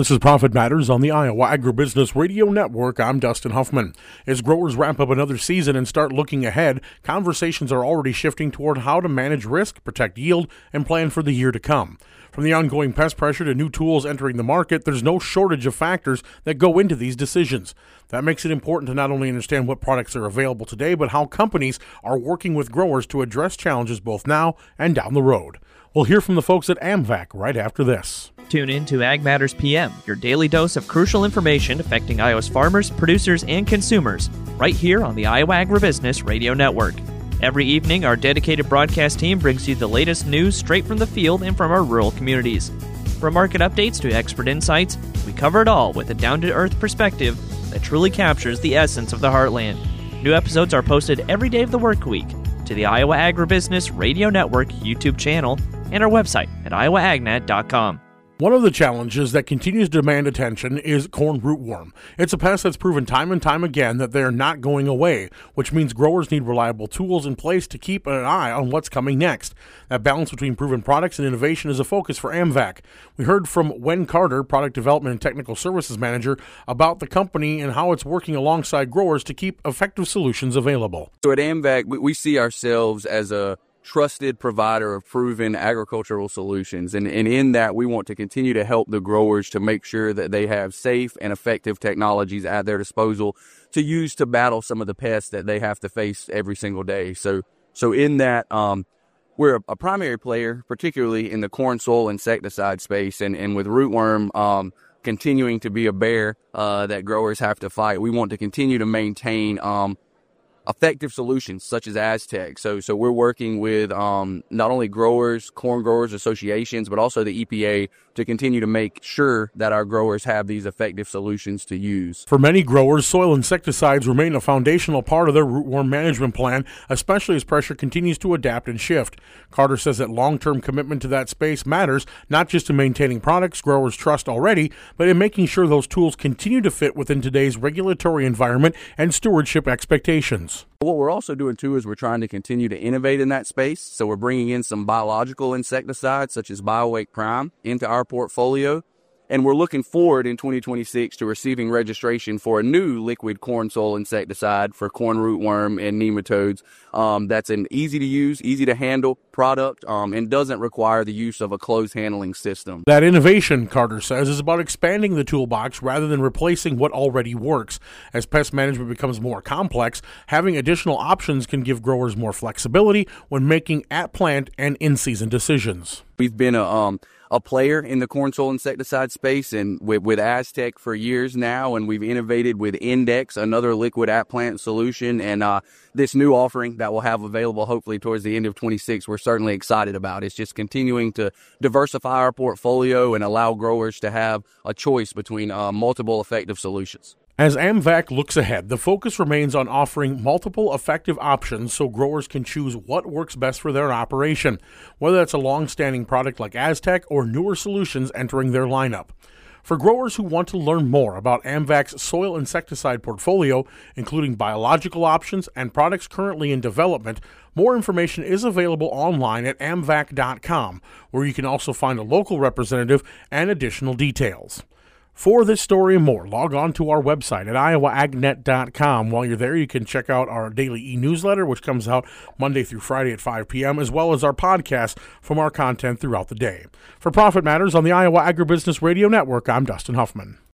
This is Profit Matters on the Iowa Agribusiness Radio Network. I'm Dustin Huffman. As growers wrap up another season and start looking ahead, conversations are already shifting toward how to manage risk, protect yield, and plan for the year to come. From the ongoing pest pressure to new tools entering the market, there's no shortage of factors that go into these decisions. That makes it important to not only understand what products are available today, but how companies are working with growers to address challenges both now and down the road. We'll hear from the folks at AMVAC right after this. Tune in to Ag Matters PM, your daily dose of crucial information affecting Iowa's farmers, producers, and consumers, right here on the Iowa Agribusiness Radio Network. Every evening, our dedicated broadcast team brings you the latest news straight from the field and from our rural communities. From market updates to expert insights, we cover it all with a down-to-earth perspective that truly captures the essence of the heartland. New episodes are posted every day of the work week to the Iowa Agribusiness Radio Network YouTube channel and our website at iowaagnet.com. One of the challenges that continues to demand attention is corn rootworm. It's a pest that's proven time and time again that they're not going away, which means growers need reliable tools in place to keep an eye on what's coming next. That balance between proven products and innovation is a focus for AMVAC. We heard from Wen Carter, Product Development and Technical Services Manager, about the company and how it's working alongside growers to keep effective solutions available. So at AMVAC, we see ourselves as a trusted provider of proven agricultural solutions. And in that, we want to continue to help the growers to make sure that they have safe and effective technologies at their disposal to use to battle some of the pests that they have to face every single day. So in that, we're a primary player, particularly in the corn soil insecticide space. And with rootworm continuing to be a bear that growers have to fight, we want to continue to maintain effective solutions such as Aztec. So we're working with not only growers, corn growers associations, but also the EPA to continue to make sure that our growers have these effective solutions to use. For many growers, soil insecticides remain a foundational part of their rootworm management plan, especially as pressure continues to adapt and shift. Carter says that long-term commitment to that space matters, not just in maintaining products growers trust already, but in making sure those tools continue to fit within today's regulatory environment and stewardship expectations. What we're also doing, too, is we're trying to continue to innovate in that space. So we're bringing in some biological insecticides, such as BioWake Prime, into our portfolio. And we're looking forward in 2026 to receiving registration for a new liquid corn soil insecticide for corn rootworm and nematodes. That's an easy-to-use, easy-to-handle product and doesn't require the use of a closed handling system. That innovation, Carter says, is about expanding the toolbox rather than replacing what already works. As pest management becomes more complex, having additional options can give growers more flexibility when making at-plant and in-season decisions. We've been a player in the corn soil insecticide space and with Aztec for years now, and we've innovated with Index, another liquid at-plant solution, and this new offering that we'll have available hopefully towards the end of 26 we're certainly excited about. It's just continuing to diversify our portfolio and allow growers to have a choice between multiple effective solutions. As AMVAC looks ahead, the focus remains on offering multiple effective options so growers can choose what works best for their operation, whether that's a long-standing product like Aztec or newer solutions entering their lineup. For growers who want to learn more about AMVAC's soil insecticide portfolio, including biological options and products currently in development, more information is available online at amvac.com, where you can also find a local representative and additional details. For this story and more, log on to our website at iowaagnet.com. While you're there, you can check out our daily e-newsletter, which comes out Monday through Friday at 5 p.m., as well as our podcast from our content throughout the day. For Profit Matters on the Iowa Agribusiness Radio Network, I'm Dustin Huffman.